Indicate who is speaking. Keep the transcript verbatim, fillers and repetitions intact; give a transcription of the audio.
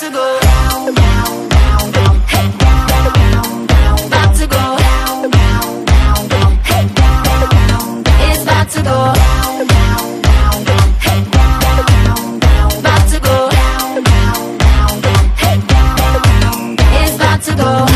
Speaker 1: to go down, down, down, down. Hey, down, down, down. About to go down, down, down, down. Hey, down, down, down. It's about to go down.